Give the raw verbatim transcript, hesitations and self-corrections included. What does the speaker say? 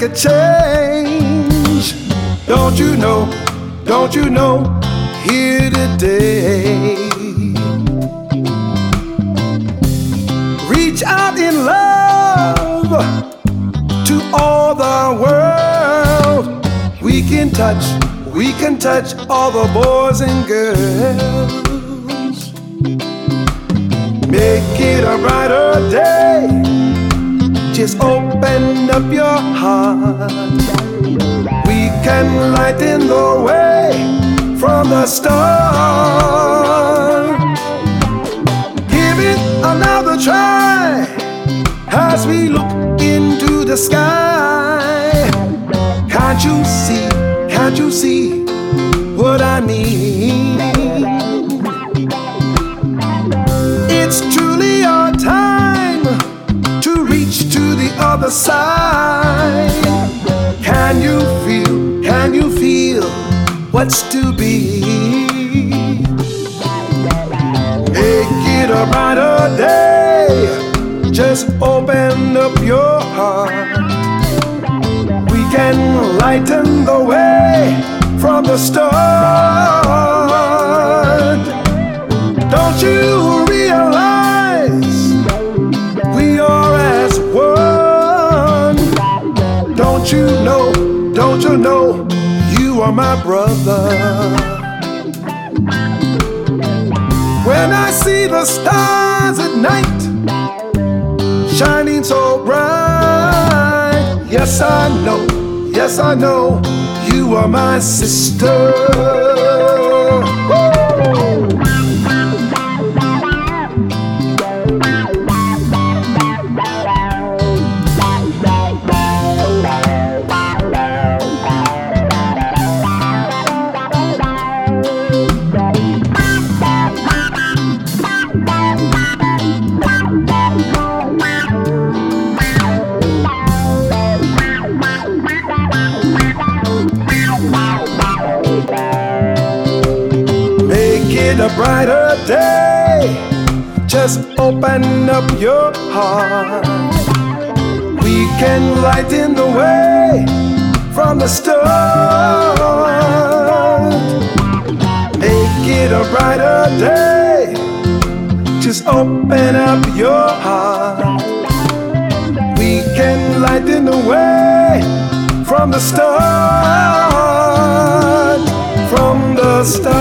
a change. Don't you know, don't you know, here today. Reach out in love to all the world. We can touch, we can touch all the boys and girls. Make it a brighter day. Just open up your heart. We can lighten the way from the start. Give it another try as we look into the sky. Can't you see, can't you see what I mean? It's truly our time to reach to the other side. Can you feel, can you feel what's to be? Make it a brighter day. Just open up your heart. We can lighten the way from the start. Don't you realize we are as one? Don't you know, don't you know, you are my brother. When I see the stars at night shining so bright, yes I know, yes I know, you are my sister. Woo! A brighter day. Just open up your heart. We can lighten the way from the start. Make it a brighter day. Just open up your heart. We can lighten the way from the start. From the start.